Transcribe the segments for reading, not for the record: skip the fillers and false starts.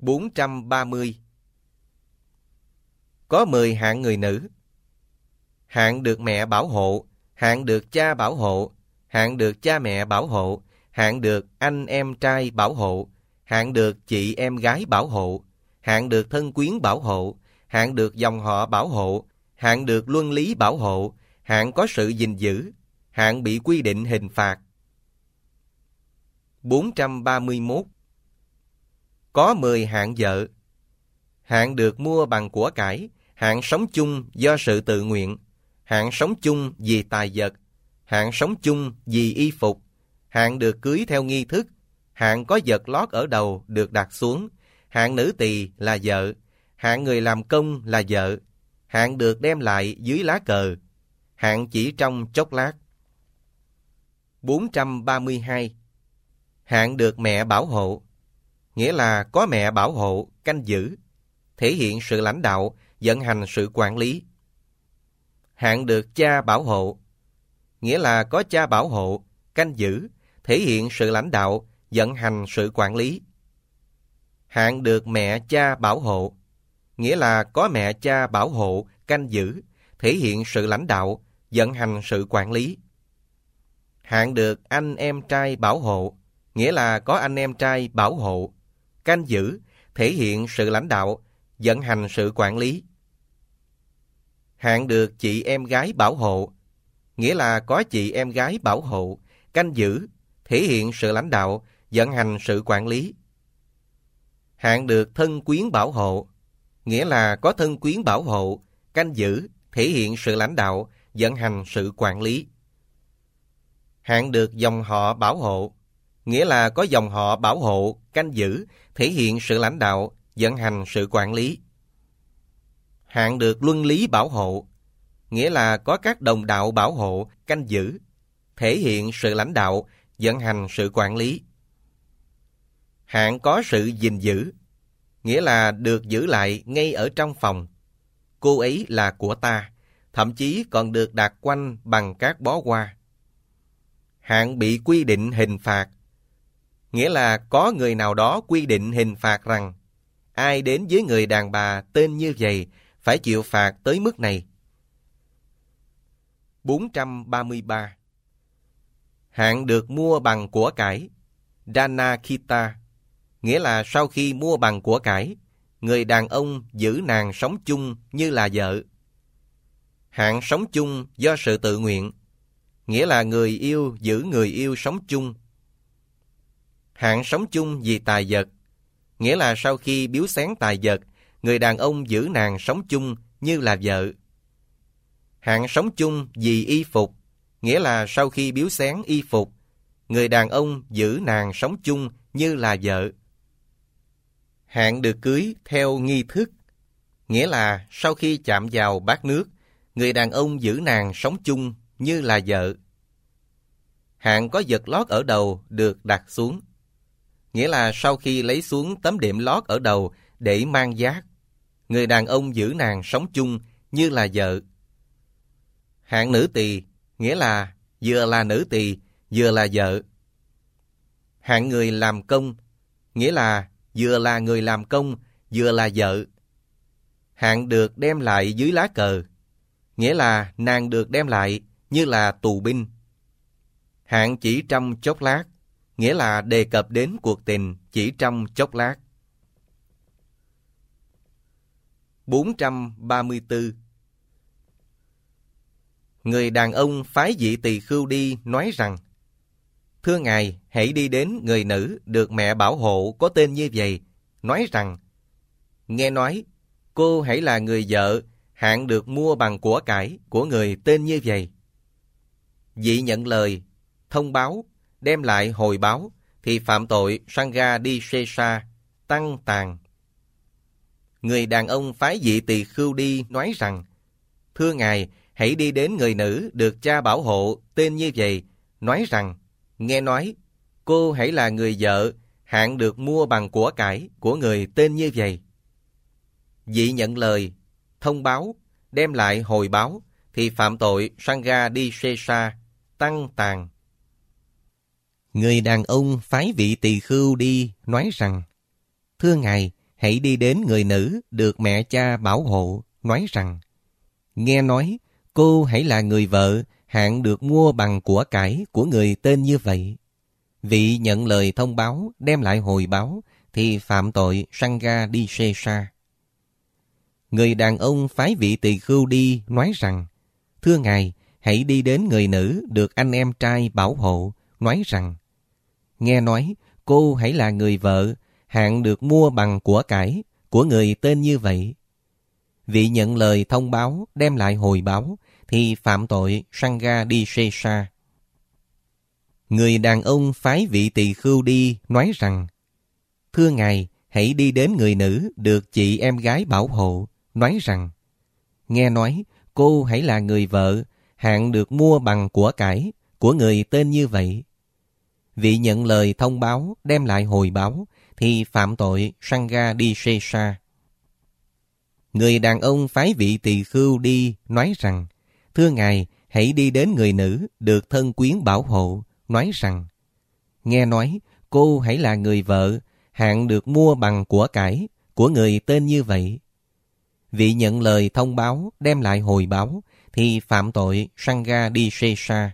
430. Có 10 hạng người nữ. Hạng được mẹ bảo hộ, hạng được cha bảo hộ, hạng được cha mẹ bảo hộ, hạng được anh em trai bảo hộ, hạng được chị em gái bảo hộ, hạng được thân quyến bảo hộ, hạng được dòng họ bảo hộ, hạng được luân lý bảo hộ, hạng có sự gìn giữ, hạng bị quy định hình phạt. 431. Có 10 hạng vợ. Hạng được mua bằng của cải, hạng sống chung do sự tự nguyện, hạng sống chung vì tài vật, hạng sống chung vì y phục, hạng được cưới theo nghi thức, hạng có vật lót ở đầu được đặt xuống, hạng nữ tỳ là vợ, hạng người làm công là vợ, hạng được đem lại dưới lá cờ, hạng chỉ trong chốc lát. 432. Hạng được mẹ bảo hộ, nghĩa là có mẹ bảo hộ, canh giữ, thể hiện sự lãnh đạo, vận hành sự quản lý. Hạng được cha bảo hộ, nghĩa là có cha bảo hộ, canh giữ, thể hiện sự lãnh đạo, vận hành sự quản lý. Hạng được mẹ cha bảo hộ, nghĩa là có mẹ cha bảo hộ, canh giữ, thể hiện sự lãnh đạo, vận hành sự quản lý. Hạng được anh em trai bảo hộ, nghĩa là có anh em trai bảo hộ, canh giữ, thể hiện sự lãnh đạo, vận hành sự quản lý. Hạng được chị em gái bảo hộ, nghĩa là có chị em gái bảo hộ, canh giữ, thể hiện sự lãnh đạo, vận hành sự quản lý. Hạng được thân quyến bảo hộ, nghĩa là có thân quyến bảo hộ, canh giữ, thể hiện sự lãnh đạo, vận hành sự quản lý. Hạng được dòng họ bảo hộ, nghĩa là có dòng họ bảo hộ, canh giữ, thể hiện sự lãnh đạo, vận hành sự quản lý. Hạng được luân lý bảo hộ, nghĩa là có các đồng đạo bảo hộ, canh giữ, thể hiện sự lãnh đạo, vận hành sự quản lý. Hạng có sự gìn giữ, nghĩa là được giữ lại ngay ở trong phòng. Cô ấy là của ta, thậm chí còn được đặt quanh bằng các bó hoa. Hạng bị quy định hình phạt, nghĩa là có người nào đó quy định hình phạt rằng ai đến với người đàn bà tên như vậy phải chịu phạt tới mức này. 433. Hạng được mua bằng của cải, Danakita, nghĩa là sau khi mua bằng của cải, người đàn ông giữ nàng sống chung như là vợ. Hạng sống chung do sự tự nguyện, nghĩa là người yêu giữ người yêu sống chung. Hạng sống chung vì tài vật, nghĩa là sau khi biếu xén tài vật, người đàn ông giữ nàng sống chung như là vợ. Hạng sống chung vì y phục, nghĩa là sau khi biếu xén y phục, người đàn ông giữ nàng sống chung như là vợ. Hạng được cưới theo nghi thức, nghĩa là sau khi chạm vào bát nước, người đàn ông giữ nàng sống chung như là vợ. Hạng có vật lót ở đầu được đặt xuống, nghĩa là sau khi lấy xuống tấm đệm lót ở đầu để mang vác, người đàn ông giữ nàng sống chung như là vợ. Hạng nữ tỳ, nghĩa là vừa là nữ tỳ, vừa là vợ. Hạng người làm công, nghĩa là vừa là người làm công, vừa là vợ. Hạng được đem lại dưới lá cờ, nghĩa là nàng được đem lại như là tù binh. Hạng chỉ trong chốc lát, nghĩa là đề cập đến cuộc tình chỉ trong chốc lát. 434. Người đàn ông phái vị tỳ khưu đi nói rằng: Thưa ngài, hãy đi đến người nữ được mẹ bảo hộ có tên như vậy, nói rằng: Nghe nói, cô hãy là người vợ, hạng được mua bằng của cải của người tên như vậy. Vị nhận lời, thông báo, đem lại hồi báo, thì phạm tội Sangha đi Sesa, tăng tàn. Người đàn ông phái vị tỳ khưu đi nói rằng: Thưa ngài, hãy đi đến người nữ được cha bảo hộ tên như vậy, nói rằng: Nghe nói, cô hãy là người vợ, hạng được mua bằng của cải của người tên như vậy. Vị nhận lời, thông báo, đem lại hồi báo, thì phạm tội Sangha đi Sesa, tăng tàn. Người đàn ông phái vị tỳ khưu đi nói rằng: Thưa ngài, hãy đi đến người nữ được mẹ cha bảo hộ, nói rằng: nghe nói cô hãy là người vợ hạng được mua bằng của cải của người tên như vậy. Vị nhận lời thông báo đem lại hồi báo thì phạm tội Sanghadisesa. Người đàn ông phái vị tỳ khưu đi nói rằng: thưa ngài, hãy đi đến người nữ được anh em trai bảo hộ, nói rằng: nghe nói cô hãy là người vợ hạng được mua bằng của cải của người tên như vậy. Vị nhận lời thông báo đem lại hồi báo thì phạm tội Sanghadisesa. Người đàn ông phái vị tỳ khưu đi nói rằng: thưa ngài, hãy đi đến người nữ được chị em gái bảo hộ, nói rằng: nghe nói cô hãy là người vợ hạng được mua bằng của cải của người tên như vậy. Vị nhận lời thông báo đem lại hồi báo thì phạm tội Sanghadisesa. Người đàn ông phái vị tỳ khưu đi nói rằng: thưa ngài, hãy đi đến người nữ được thân quyến bảo hộ, nói rằng: nghe nói cô hãy là người vợ hạng được mua bằng của cải của người tên như vậy. Vị nhận lời thông báo đem lại hồi báo thì phạm tội Sanghadisesa.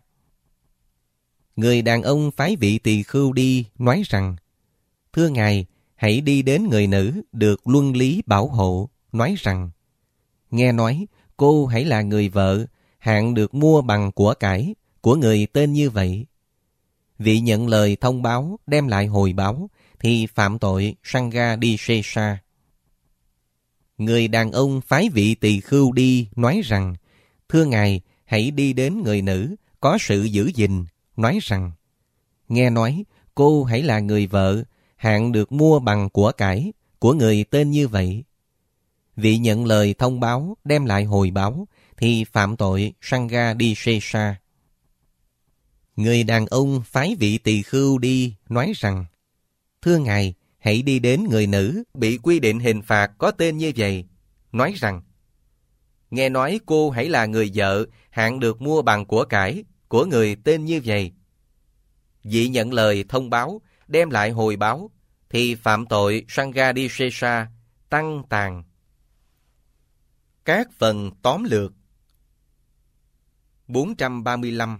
Người đàn ông phái vị tỳ khưu đi nói rằng: thưa ngài, hãy đi đến người nữ được luân lý bảo hộ, nói rằng: nghe nói cô hãy là người vợ hạng được mua bằng của cải của người tên như vậy. Vị nhận lời thông báo đem lại hồi báo thì phạm tội Sanghadisesa. Người đàn ông phái vị tỳ khưu đi nói rằng: thưa ngài, hãy đi đến người nữ có sự giữ gìn, nói rằng: nghe nói cô hãy là người vợ hạng được mua bằng của cải của người tên như vậy. Vị nhận lời thông báo đem lại hồi báo thì phạm tội Sanghadisesa. Người đàn ông phái vị tỳ khưu đi nói rằng: thưa ngài, hãy đi đến người nữ bị quy định hình phạt có tên như vậy, nói rằng: nghe nói cô hãy là người vợ hạng được mua bằng của cải của người tên như vậy. Vị nhận lời thông báo đem lại hồi báo thì phạm tội Sanghadisesa tăng tàn. Các phần tóm lược. 435.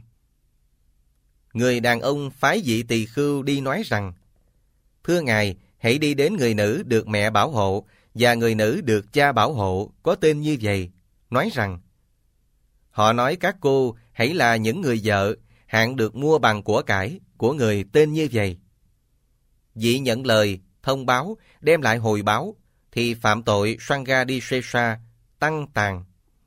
Người đàn ông phái vị tỳ khưu đi nói rằng: thưa ngài, hãy đi đến người nữ được mẹ bảo hộ và người nữ được cha bảo hộ có tên như vậy, nói rằng: họ nói các cô hãy là những người vợ hạng được mua bằng của cải của người tên như vậy. Vị nhận lời thông báo đem lại hồi báo thì phạm tội Sanghadisesa tăng tàn.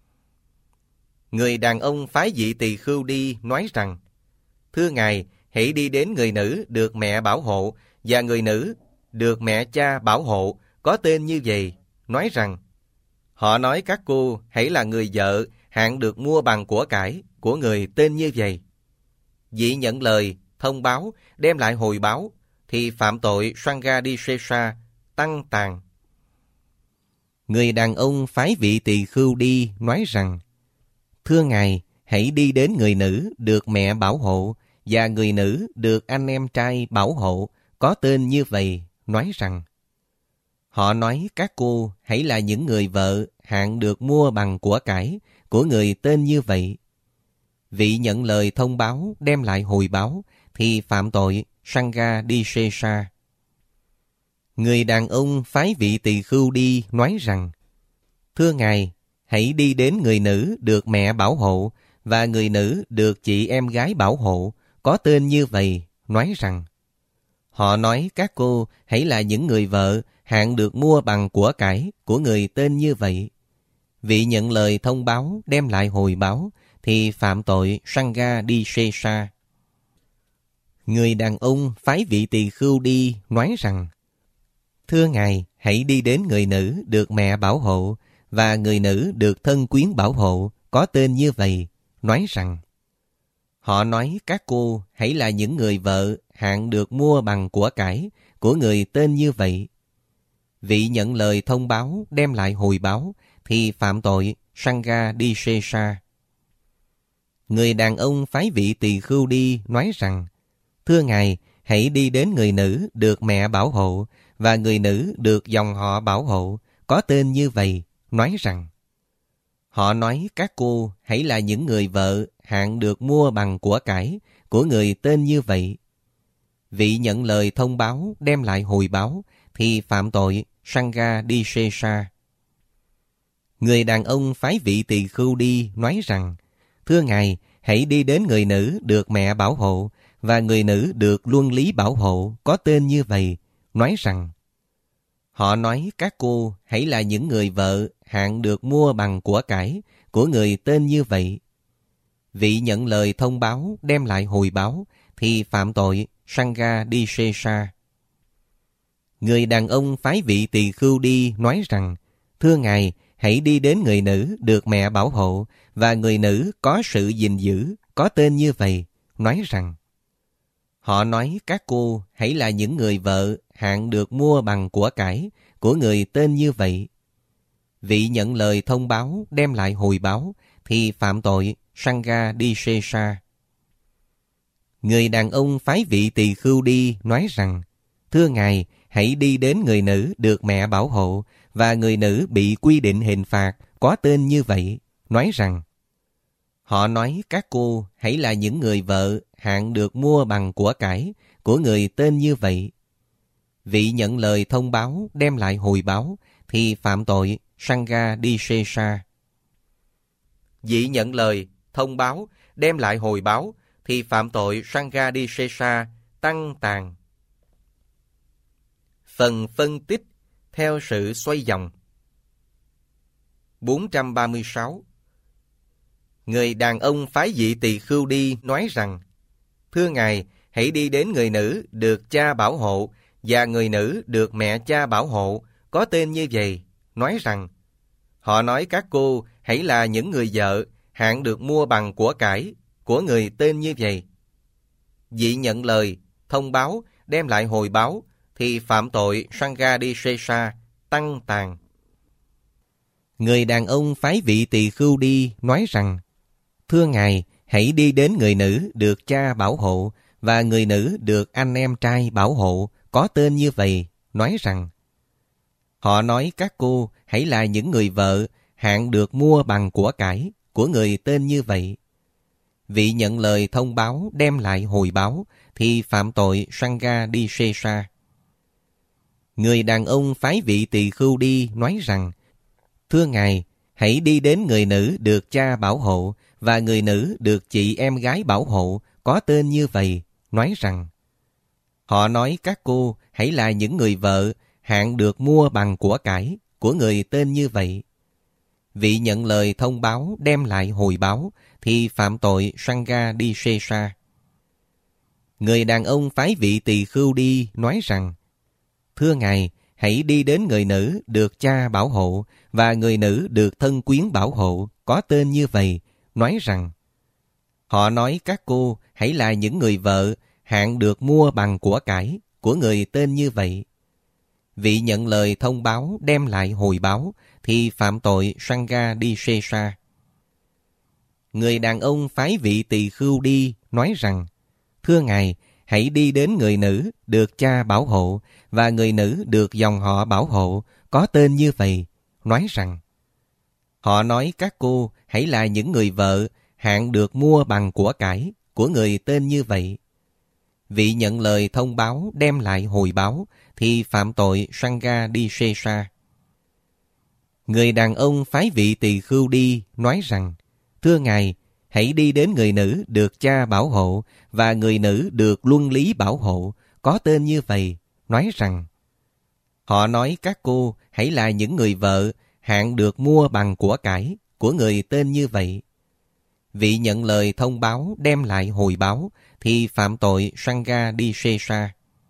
Người đàn ông phái vị tỳ khưu đi nói rằng: thưa ngài, hãy đi đến người nữ được mẹ bảo hộ và người nữ được mẹ cha bảo hộ có tên như vậy, nói rằng: họ nói các cô hãy là người vợ hạng được mua bằng của cải của người tên như vậy. Vị nhận lời thông báo đem lại hồi báo thì phạm tội Sanghadisesa tăng tàn. Người đàn ông phái vị tỳ khưu đi nói rằng: thưa ngài, hãy đi đến người nữ được mẹ bảo hộ và người nữ được anh em trai bảo hộ có tên như vậy, nói rằng: họ nói các cô hãy là những người vợ hạng được mua bằng của cải của người tên như vậy. Vị nhận lời thông báo đem lại hồi báo thì phạm tội Sanghadisesa. Người đàn ông phái vị tỳ khưu đi nói rằng: thưa ngài, hãy đi đến người nữ được mẹ bảo hộ và người nữ được chị em gái bảo hộ có tên như vậy, nói rằng: họ nói các cô hãy là những người vợ hạng được mua bằng của cải của người tên như vậy. Vị nhận lời thông báo đem lại hồi báo thì phạm tội Sanghadisesa. Người đàn ông phái vị tỳ khưu đi nói rằng: thưa ngài, hãy đi đến người nữ được mẹ bảo hộ và người nữ được thân quyến bảo hộ có tên như vậy, nói rằng: họ nói các cô hãy là những người vợ hạng được mua bằng của cải của người tên như vậy. Vị nhận lời thông báo đem lại hồi báo thì phạm tội Sanghadisesa. Người đàn ông phái vị tỳ khưu đi nói rằng: thưa ngài, hãy đi đến người nữ được mẹ bảo hộ và người nữ được dòng họ bảo hộ, có tên như vậy, nói rằng: Họ nói các cô hãy là những người vợ hạng được mua bằng của cải của người tên như vậy. Vị nhận lời thông báo đem lại hồi báo thì phạm tội Sangha Disesa. Người đàn ông phái vị tỳ khưu đi nói rằng: Thưa ngài, hãy đi đến người nữ được mẹ bảo hộ và người nữ được luân lý bảo hộ, có tên như vậy, nói rằng: Họ nói các cô hãy là những người vợ hạng được mua bằng của cải của người tên như vậy. Vị nhận lời thông báo đem lại hồi báo thì phạm tội Sangha Disesa. Người đàn ông phái vị tỳ khưu đi nói rằng: Thưa ngài, hãy đi đến người nữ được mẹ bảo hộ và người nữ có sự gìn giữ, có tên như vậy, nói rằng: Họ nói các cô hãy là những người vợ hạng được mua bằng của cải của người tên như vậy. Vị nhận lời thông báo đem lại hồi báo thì phạm tội Sangha Disesa. Người đàn ông phái vị tỳ khưu đi nói rằng: Thưa ngài, hãy đi đến người nữ được mẹ bảo hộ và người nữ bị quy định hình phạt có tên như vậy, nói rằng: Họ nói các cô hãy là những người vợ hạng được mua bằng của cải của người tên như vậy. Vị nhận lời thông báo đem lại hồi báo thì phạm tội Sangha Disesa. Vị nhận lời thông báo đem lại hồi báo thì phạm tội Sangha Disesa tăng tàn. Phần phân tích theo sự xoay vòng. 436. Người đàn ông phái vị tỳ khưu đi nói rằng: Thưa ngài, hãy đi đến người nữ được cha bảo hộ và người nữ được mẹ cha bảo hộ, có tên như vậy, nói rằng: Họ nói các cô hãy là những người vợ hạng được mua bằng của cải của người tên như vậy. Vị nhận lời thông báo đem lại hồi báo thì phạm tội Sangha Disesa tăng tàn. Người đàn ông phái vị tỳ khưu đi nói rằng: Thưa ngài, hãy đi đến người nữ được cha bảo hộ và người nữ được anh em trai bảo hộ, có tên như vậy, nói rằng: Họ nói các cô hãy là những người vợ hạng được mua bằng của cải của người tên như vậy. Vị nhận lời thông báo đem lại hồi báo thì phạm tội Sangha Disesa. Người đàn ông phái vị tỳ khưu đi nói rằng: Thưa ngài, hãy đi đến người nữ được cha bảo hộ và người nữ được chị em gái bảo hộ, có tên như vậy, nói rằng: Họ nói các cô hãy là những người vợ hạng được mua bằng của cải của người tên như vậy. Vị nhận lời thông báo đem lại hồi báo thì phạm tội Sangha Disesa. Người đàn ông phái vị tỳ khưu đi nói rằng: Thưa ngài, hãy đi đến người nữ được cha bảo hộ và người nữ được thân quyến bảo hộ, có tên như vậy, nói rằng: Họ nói các cô hãy là những người vợ hạng được mua bằng của cải của người tên như vậy. Vị nhận lời thông báo đem lại hồi báo thì phạm tội Sangha Disesa. Người đàn ông phái vị tỳ khưu đi nói rằng: Thưa ngài, hãy đi đến người nữ được cha bảo hộ và người nữ được dòng họ bảo hộ, có tên như vậy, nói rằng: Họ nói các cô hãy là những người vợ hạng được mua bằng của cải của người tên như vậy. Vị nhận lời thông báo đem lại hồi báo thì phạm tội Sangha Disesa. Người đàn ông phái vị tỳ khưu đi nói rằng: Thưa ngài, hãy đi đến người nữ được cha bảo hộ và người nữ được luân lý bảo hộ, có tên như vậy, nói rằng: Họ nói các cô hãy là những người vợ hạng được mua bằng của cải của người tên như vậy. Vị nhận lời thông báo đem lại hồi báo thì phạm tội Sangha Disesa.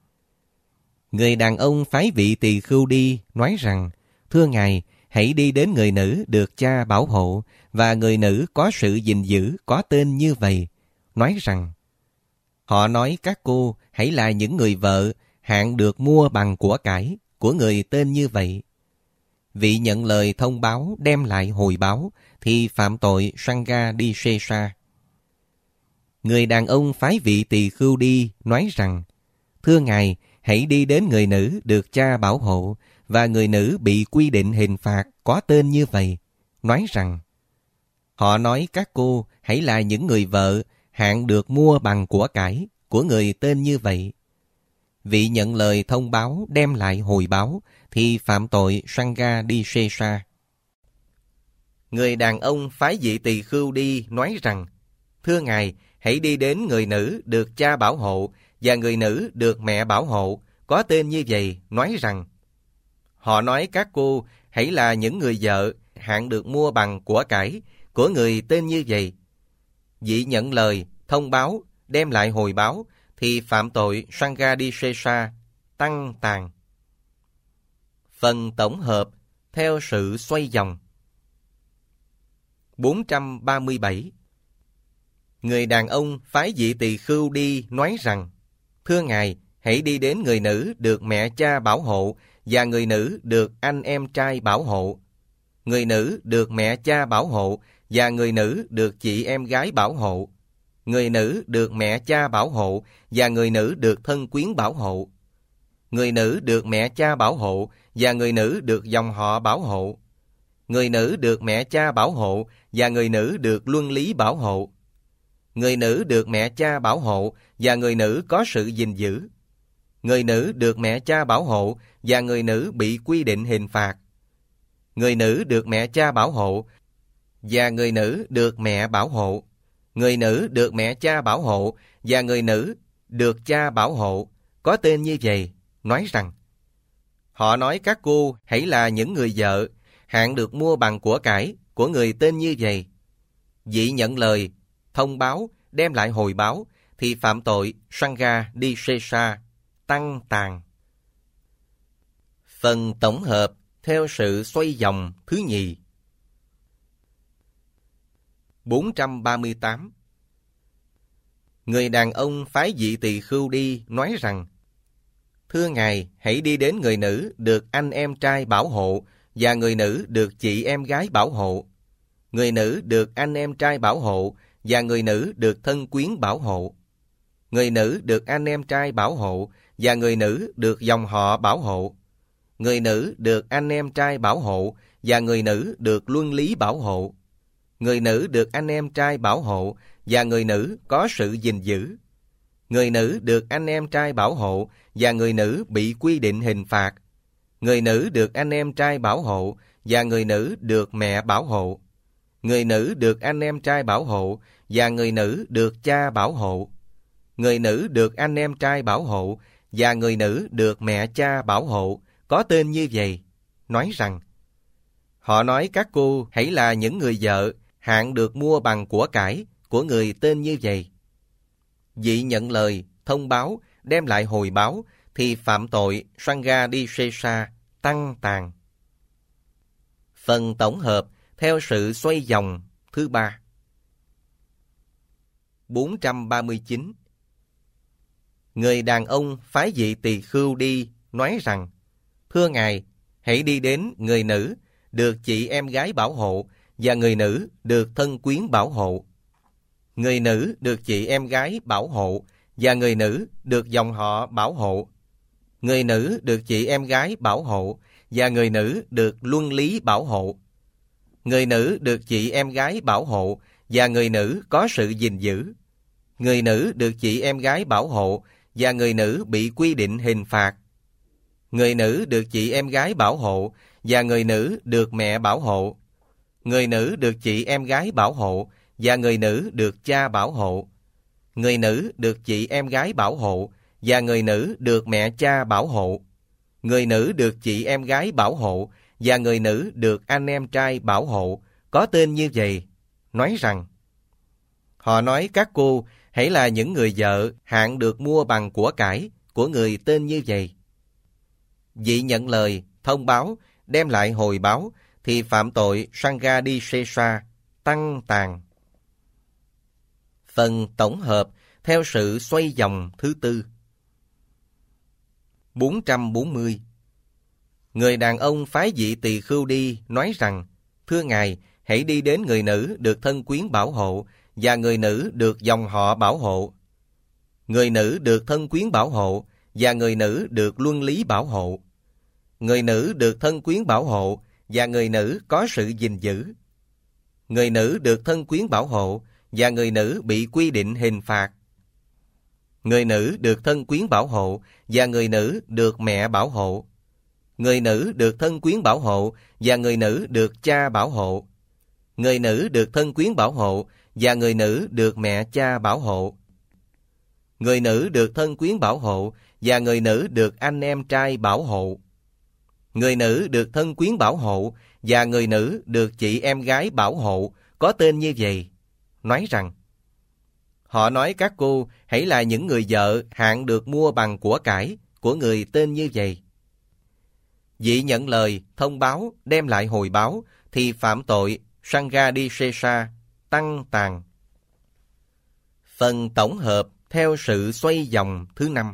Người đàn ông phái vị tỳ khưu đi nói rằng: Thưa ngài, hãy đi đến người nữ được cha bảo hộ và người nữ có sự gìn giữ, có tên như vậy, nói rằng: Họ nói các cô hãy là những người vợ hạng được mua bằng của cải của người tên như vậy. Vị nhận lời thông báo đem lại hồi báo thì phạm tội Sangha Disesa. Người đàn ông phái vị tỳ khưu đi nói rằng: thưa Ngài, hãy đi đến người nữ được cha bảo hộ và người nữ bị quy định hình phạt có tên như vậy, nói rằng: Họ nói các cô hãy là những người vợ hạng được mua bằng của cải của người tên như vậy. Vị nhận lời thông báo đem lại hồi báo thì phạm tội Sangha đi Sesa. Người đàn ông phái vị tỳ khưu đi nói rằng: Thưa Ngài, hãy đi đến người nữ được cha bảo hộ và người nữ được mẹ bảo hộ có tên như vậy, nói rằng: Họ nói các cô hãy là những người vợ hạng được mua bằng của cải của người tên như vậy. Vị nhận lời thông báo đem lại hồi báo thì phạm tội Sangha đi Sesa, tăng tàn. Phần tổng hợp theo sự xoay vòng. 437. Người đàn ông phái vị tỳ khưu đi nói rằng: Thưa Ngài, hãy đi đến người nữ được mẹ cha bảo hộ và người nữ được anh em trai bảo hộ. Người nữ được mẹ cha bảo hộ và người nữ được chị em gái bảo hộ. Người nữ được mẹ cha bảo hộ và người nữ được thân quyến bảo hộ. Người nữ được mẹ cha bảo hộ và người nữ được dòng họ bảo hộ. Người nữ được mẹ cha bảo hộ và người nữ được luân lý bảo hộ. Người nữ được mẹ cha bảo hộ và người nữ có sự gìn giữ. Người nữ được mẹ cha bảo hộ và người nữ bị quy định hình phạt. Người nữ được mẹ cha bảo hộ và người nữ được mẹ bảo hộ. Người nữ được mẹ cha bảo hộ và người nữ được cha bảo hộ có tên như vậy, nói rằng: Họ nói các cô hãy là những người vợ hạng được mua bằng của cải của người tên như vậy. Vị nhận lời thông báo đem lại hồi báo thì phạm tội Sangha đi Sesa, tăng tàn. Phần tổng hợp theo sự xoay vòng thứ nhì. 438. Người đàn ông phái vị tỳ khưu đi nói rằng: Thưa Ngài, hãy đi đến người nữ được anh em trai bảo hộ và người nữ được chị em gái bảo hộ. Người nữ được anh em trai bảo hộ và người nữ được thân quyến bảo hộ. Người nữ được anh em trai bảo hộ và người nữ được dòng họ bảo hộ. Người nữ được anh em trai bảo hộ và người nữ được luân lý bảo hộ. Người nữ được anh em trai bảo hộ và người nữ có sự gìn giữ. Người nữ được anh em trai bảo hộ và người nữ bị quy định hình phạt. Người nữ được anh em trai bảo hộ và người nữ được mẹ bảo hộ. Người nữ được anh em trai bảo hộ và người nữ được cha bảo hộ. Người nữ được anh em trai bảo hộ và người nữ được mẹ cha bảo hộ có tên như vậy, nói rằng: Họ nói các cô hãy là những người vợ hạng được mua bằng của cải của người tên như vậy. Vị nhận lời thông báo đem lại hồi báo thì phạm tội Sangha đi Sesa, tăng tàn. Phần tổng hợp theo sự xoay vòng thứ ba. 439. Người đàn ông phái vị tỳ khưu đi nói rằng: Thưa Ngài, hãy đi đến người nữ được chị em gái bảo hộ và người nữ được thân quyến bảo hộ. Người nữ được chị em gái bảo hộ và người nữ được dòng họ bảo hộ. Người nữ được chị em gái bảo hộ và người nữ được luân lý bảo hộ. Người nữ được chị em gái bảo hộ và người nữ có sự gìn giữ. Người nữ được chị em gái bảo hộ và người nữ bị quy định hình phạt. Người nữ được chị em gái bảo hộ và người nữ được mẹ bảo hộ. Người nữ được chị em gái bảo hộ và người nữ được cha bảo hộ. Người nữ được chị em gái bảo hộ và người nữ được mẹ cha bảo hộ. Người nữ được chị em gái bảo hộ và người nữ được anh em trai bảo hộ có tên như vậy, nói rằng: Họ nói các cô hãy là những người vợ hạng được mua bằng của cải của người tên như vậy. Vị nhận lời thông báo đem lại hồi báo thì phạm tội Sangha đi Sesa, tăng tàn. Phần tổng hợp theo sự xoay vòng thứ tư. 440. Người đàn ông phái vị tỳ khưu đi nói rằng: Thưa Ngài, hãy đi đến người nữ được thân quyến bảo hộ và người nữ được dòng họ bảo hộ. Người nữ được thân quyến bảo hộ và người nữ được luân lý bảo hộ. Người nữ được thân quyến bảo hộ và người nữ có sự gìn giữ. Người nữ được thân quyến bảo hộ và người nữ bị quy định hình phạt. Người nữ được thân quyến bảo hộ và người nữ được mẹ bảo hộ. Người nữ được thân quyến bảo hộ và người nữ được cha bảo hộ. Người nữ được thân quyến bảo hộ và người nữ được mẹ cha bảo hộ. Người nữ được thân quyến bảo hộ và người nữ được anh em trai bảo hộ. Người nữ được thân quyến bảo hộ và người nữ được chị em gái bảo hộ có tên như vậy, nói rằng: Họ nói các cô hãy là những người vợ hạng được mua bằng của cải của người tên như vậy. Vị nhận lời, thông báo, đem lại hồi báo thì phạm tội Sanghadisesa, tăng tàn. Phần tổng hợp theo sự xoay vòng thứ 5.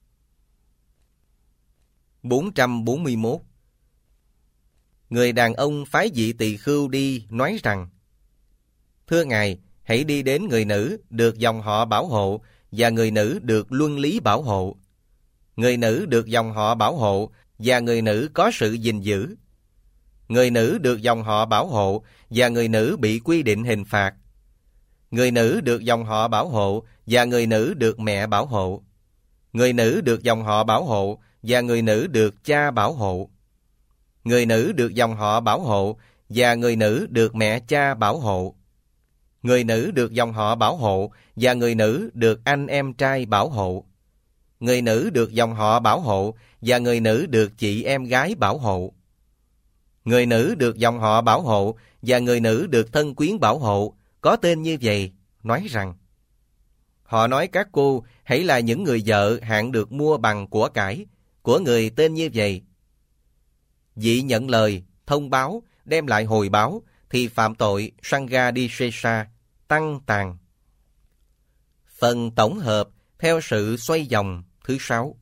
441. Người đàn ông phái vị tỳ khưu đi nói rằng: Thưa Ngài, hãy đi đến người nữ được dòng họ bảo hộ và người nữ được luân lý bảo hộ. Người nữ được dòng họ bảo hộ và người nữ có sự gìn giữ. Người nữ được dòng họ bảo hộ và người nữ bị quy định hình phạt. Người nữ được dòng họ bảo hộ và người nữ được mẹ bảo hộ. Người nữ được dòng họ bảo hộ và người nữ được cha bảo hộ. Người nữ được dòng họ bảo hộ và người nữ được mẹ cha bảo hộ. Người nữ được dòng họ bảo hộ và người nữ được anh em trai bảo hộ. Người nữ được dòng họ bảo hộ và người nữ được chị em gái bảo hộ. Người nữ được dòng họ bảo hộ và người nữ được thân quyến bảo hộ có tên như vậy, nói rằng: Họ nói các cô hãy là những người vợ hạng được mua bằng của cải của người tên như vậy. Vị nhận lời, thông báo, đem lại hồi báo thì phạm tội Sanghadisesa, tăng tàn. Phần tổng hợp theo sự xoay vòng thứ 6.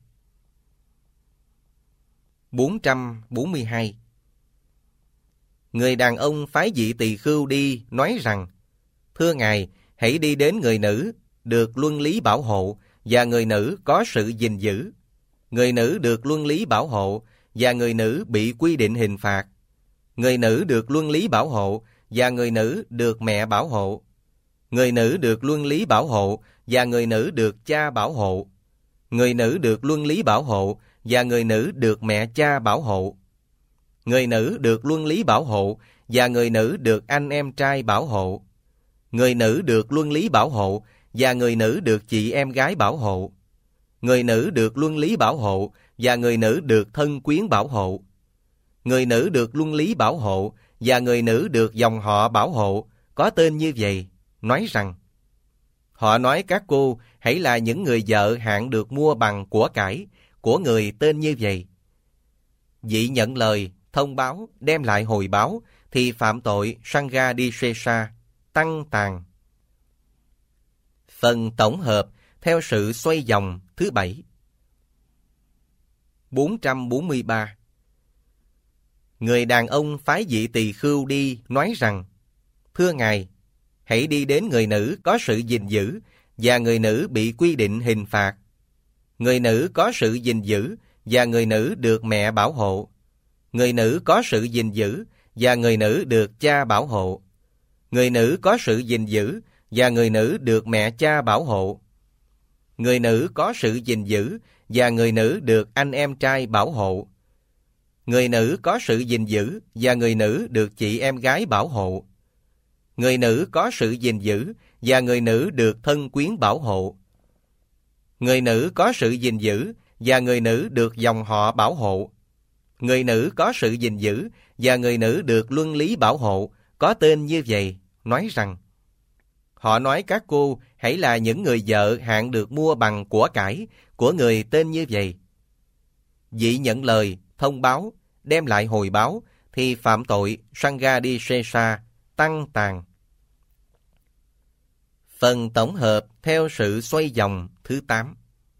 442. Người đàn ông phái vị tỳ khưu đi nói rằng: Thưa Ngài, hãy đi đến người nữ được luân lý bảo hộ và người nữ có sự gìn giữ. Người nữ được luân lý bảo hộ và người nữ bị quy định hình phạt. Người nữ được luân lý bảo hộ và người nữ được mẹ bảo hộ. Người nữ được luân lý bảo hộ và người nữ được cha bảo hộ. Người nữ được luân lý bảo hộ và người nữ được mẹ cha bảo hộ. Người nữ được luân lý bảo hộ và người nữ được anh em trai bảo hộ. Người nữ được luân lý bảo hộ và người nữ được chị em gái bảo hộ. Người nữ được luân lý bảo hộ và người nữ được thân quyến bảo hộ. Người nữ được luân lý bảo hộ và người nữ được dòng họ bảo hộ có tên như vậy, nói rằng: Họ nói các cô hãy là những người vợ hạng được mua bằng của cải của người tên như vậy. Vị nhận lời, thông báo, đem lại hồi báo thì phạm tội Sanghadisesa, tăng tàn. Phần tổng hợp theo sự xoay vòng thứ 7. 443. Người đàn ông phái vị tỳ khưu đi nói rằng: Thưa Ngài, hãy đi đến người nữ có sự gìn giữ và người nữ bị quy định hình phạt. Người nữ có sự gìn giữ và người nữ được mẹ bảo hộ. Người nữ có sự gìn giữ và người nữ được cha bảo hộ. Người nữ có sự gìn giữ và người nữ được mẹ cha bảo hộ. Người nữ có sự gìn giữ và người nữ được anh em trai bảo hộ. Người nữ có sự gìn giữ và người nữ được chị em gái bảo hộ. Người nữ có sự gìn giữ và người nữ được thân quyến bảo hộ. Người nữ có sự gìn giữ và người nữ được dòng họ bảo hộ. Người nữ có sự gìn giữ và người nữ được luân lý bảo hộ có tên như vậy, nói rằng: Họ nói các cô hãy là những người vợ hạng được mua bằng của cải của người tên như vậy. Vị nhận lời, thông báo, đem lại hồi báo thì phạm tội Sanghadisesa, tăng tàn. Phần tổng hợp theo sự xoay vòng thứ 8.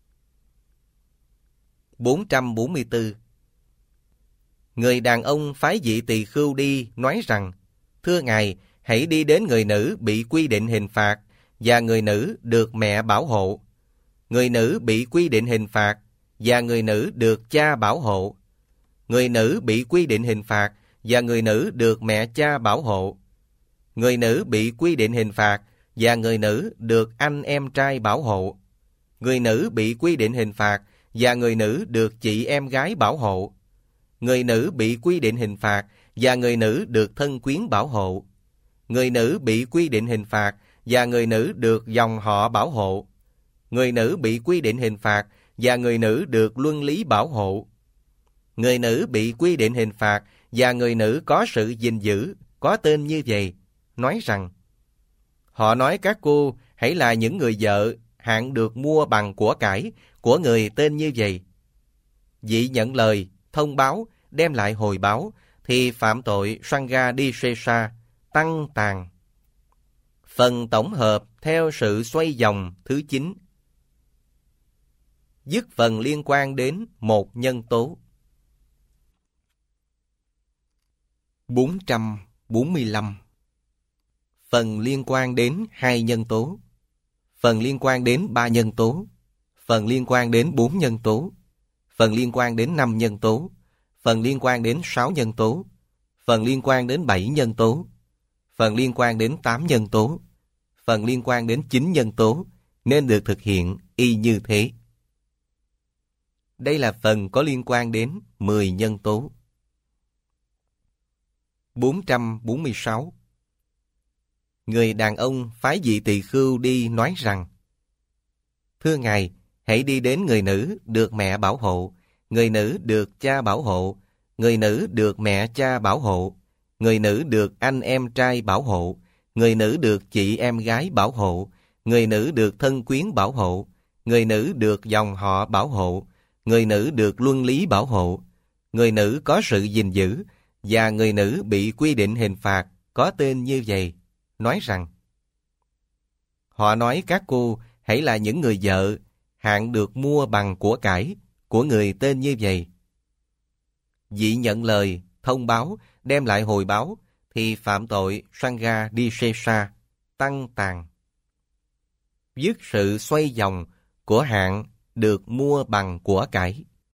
444. Người đàn ông phái vị tỳ khưu đi nói rằng: Thưa Ngài, hãy đi đến người nữ bị quy định hình phạt và người nữ được mẹ bảo hộ. Người nữ bị quy định hình phạt và người nữ được cha bảo hộ. Người nữ bị quy định hình phạt và người nữ được mẹ cha bảo hộ. Người nữ bị quy định hình phạt và người nữ được anh em trai bảo hộ. Người nữ bị quy định hình phạt và người nữ được chị em gái bảo hộ. Người nữ bị quy định hình phạt và người nữ được thân quyến bảo hộ. Người nữ bị quy định hình phạt và người nữ được dòng họ bảo hộ. Người nữ bị quy định hình phạt và người nữ được luân lý bảo hộ. Người nữ bị quy định hình phạt và người nữ có sự gìn giữ, có tên như vậy, nói rằng: họ nói các cô hãy là những người vợ hạng được mua bằng của cải của người tên như vậy. Vị nhận lời, thông báo, đem lại hồi báo, thì phạm tội Sangha Disesa, tăng tàn. Phần tổng hợp theo sự xoay vòng thứ 9. Dứt phần liên quan đến một nhân tố. 445. Phần liên quan đến hai nhân tố. Phần liên quan đến ba nhân tố. Phần liên quan đến 4 nhân tố. Phần liên quan đến 5 nhân tố. Phần liên quan đến 6 nhân tố. Phần liên quan đến 7 nhân tố. Phần liên quan đến 8 nhân tố. Phần liên quan đến 9 nhân tố nên được thực hiện y như thế. Đây là phần có liên quan đến 10 nhân tố. 446. Người đàn ông phái vị tỳ khưu đi nói rằng: thưa Ngài, hãy đi đến người nữ được mẹ bảo hộ, người nữ được cha bảo hộ, người nữ được mẹ cha bảo hộ, người nữ được anh em trai bảo hộ, người nữ được chị em gái bảo hộ, người nữ được thân quyến bảo hộ, người nữ được dòng họ bảo hộ, người nữ được luân lý bảo hộ, người nữ có sự gìn giữ, và người nữ bị quy định hình phạt có tên như vậy, nói rằng: họ nói các cô hãy là những người vợ hạng được mua bằng của cải của người tên như vậy. Vị nhận lời, thông báo, đem lại hồi báo, thì phạm tội Sangha Disesa, tăng tàn. Dứt sự xoay vòng của hạng được mua bằng của cải.